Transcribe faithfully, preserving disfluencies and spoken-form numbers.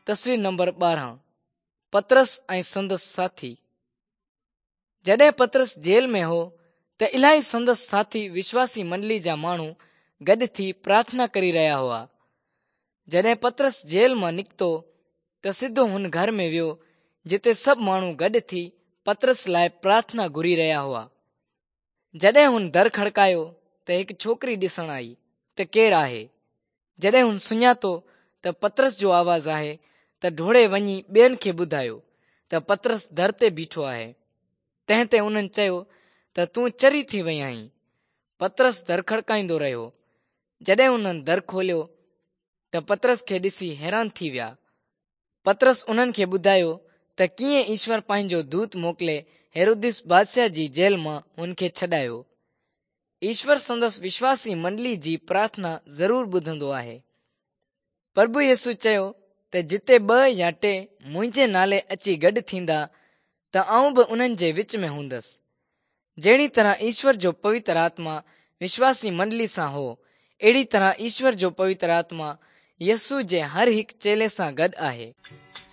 तस्वीर नंबर ॿारहं, पतरस ऐं संदसि साथी। जॾहिं पतरस जेल में हो त इलाही संदसि साथी विश्वासी मंडली जा माण्हू गॾु थी प्रार्थना करी रहिया हुआ। जॾहिं पतरस जेल मां निकितो त सिधो हुन घर में वियो जिते सभु माण्हू गॾु थी पतरस लाइ प्रार्थना घुरी रहिया हुआ। जॾहिं हुन दर खड़कायो त हिकु छोकिरी ॾिसण आई त केरु आहे। जॾहिं हुन सुञातो त पतरस जो आवाज़ आहे त ढोड़े वञी ॿियनि खे ॿुधायो त पतरस दर ते बीठो आहे। तंहिं ते उन्हनि चयो त तूं चरी थी वई आहीं। पतरस दर खड़काईंदो रहियो। जॾहिं उन्हनि दर खोलियो त पतरस खे ॾिसी हैरान थी विया। पतरस उन्हनि खे ॿुधायो त कीअं ईश्वर पंहिंजो दूत मोकिले हेरोदिस बादशाह जी जेल मां हुन खे छॾायो। ईश्वर संदसि विश्वासी मंडली जी प्रार्थना ज़रूर ॿुधंदो आहे। प्रभु यीशु चयो त जिते ॿ या टे मुंहिंजे नाले अची गॾु थींदा त आऊं बि उन्हनि जे विच में हूंदसि। जहिड़ी तरह ईश्वर जो पवित्र आत्मा विश्वासी मंडली सां हो, अहिड़ी तरह ईश्वर जो पवित्र आत्मा यीशु जे हर हिकु चेले सां गॾु आहे।